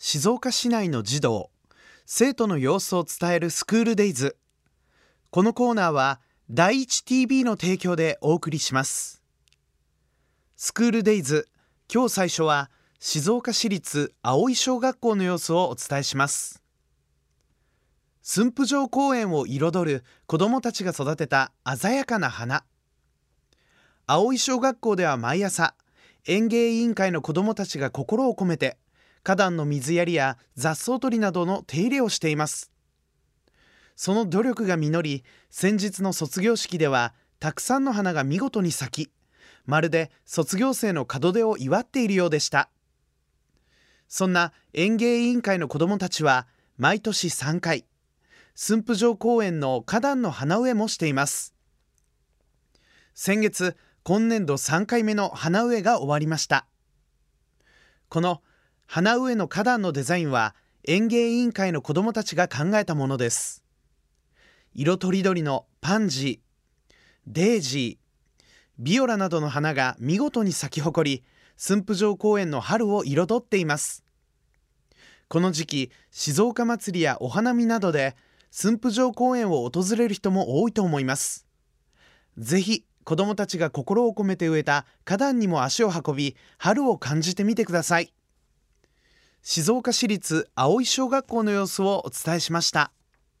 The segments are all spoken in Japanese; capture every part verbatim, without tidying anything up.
静岡市内の児童、生徒の様子を伝えるスクールデイズ。このコーナーは第一 ティービー の提供でお送りします。スクールデイズ、今日最初は静岡市立葵小学校の様子をお伝えします。駿府城公園を彩る子どもたちが育てた鮮やかな花。葵小学校では毎朝、園芸委員会の子どもたちが心を込めて花壇の水やりや雑草取りなどの手入れをしています。その努力が実り、先日の卒業式ではたくさんの花が見事に咲き、まるで卒業生の門出を祝っているようでした。そんな園芸委員会の子どもたちは毎年さんかい、駿府城公園の花壇の花植えもしています。先月、今年度さんかいめの花植えが終わりました。この花植えの花壇のデザインは園芸委員会の子どもたちが考えたものです。色とりどりのパンジー、デージー、ビオラなどの花が見事に咲き誇り、駿府城公園の春を彩っています。この時期、静岡祭りやお花見などで駿府城公園を訪れる人も多いと思います。ぜひ子どもたちが心を込めて植えた花壇にも足を運び、春を感じてみてください。静岡市立葵小学校の様子をお伝えしました。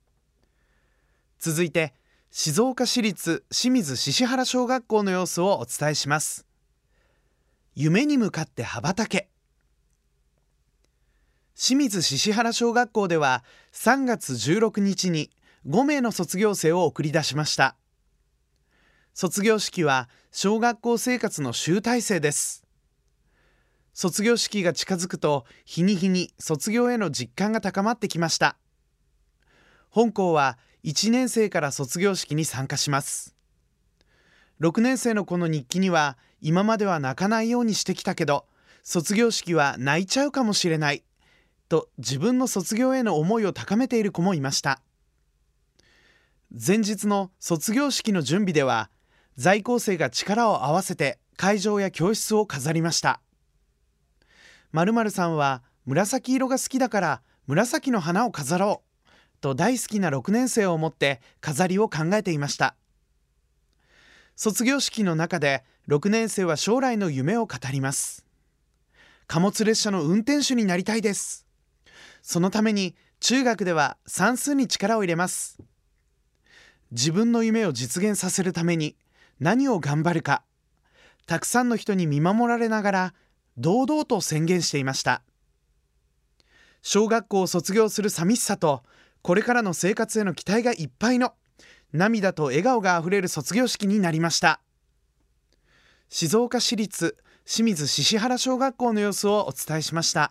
続いて、静岡市立清水獅子原小学校の様子をお伝えします。夢に向かって羽ばたけ。清水獅子原小学校ではさんがつじゅうろくにちにごめいの卒業生を送り出しました。卒業式は小学校生活の集大成です。卒業式が近づくと日に日に卒業への実感が高まってきました。本校はいちねんせいから卒業式に参加します。ろくねんせいの子の日記には、今までは泣かないようにしてきたけど卒業式は泣いちゃうかもしれないと自分の卒業への思いを高めている子もいました。前日の卒業式の準備では在校生が力を合わせて会場や教室を飾りました。〇〇さんは紫色が好きだから紫の花を飾ろうと大好きなろくねんせいを思って飾りを考えていました。卒業式の中でろくねんせいは将来の夢を語ります。貨物列車の運転手になりたいです。そのために中学では算数に力を入れます。自分の夢を実現させるために何を頑張るか、たくさんの人に見守られながら堂々と宣言していました。小学校を卒業する寂しさと、これからの生活への期待がいっぱいの涙と笑顔があふれる卒業式になりました。静岡市立清水獅子原小学校の様子をお伝えしました。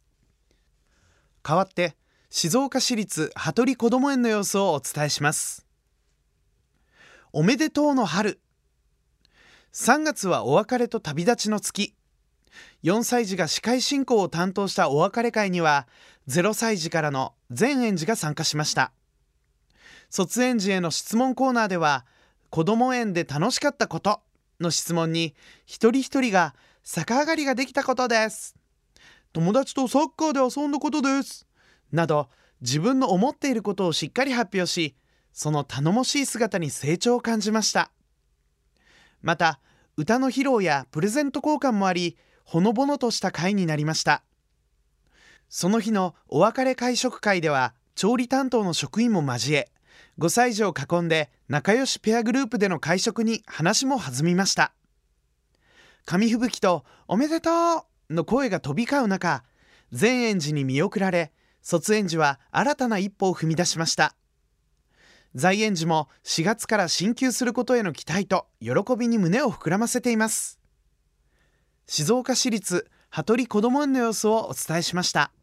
代わって静岡市立羽鳥こども園の様子をお伝えします。おめでとうの春。さんがつはお別れと旅立ちの月。よんさい児が司会進行を担当したお別れ会にはゼロさい児からの全園児が参加しました。卒園児への質問コーナーでは、こども園で楽しかったことの質問に一人一人が逆上がりができたことです、友達とサッカーで遊んだことですなど、自分の思っていることをしっかり発表し、その頼もしい姿に成長を感じました。また歌の披露やプレゼント交換もあり、ほのぼのとした会になりました。その日のお別れ会食会では調理担当の職員も交え、ごさい児を囲んで仲良しペアグループでの会食に話も弾みました。紙吹雪とおめでとうの声が飛び交う中、全園児に見送られ、卒園児は新たな一歩を踏み出しました。在園児もしがつから進級することへの期待と喜びに胸を膨らませています。静岡市立羽鳥こども園の様子をお伝えしました。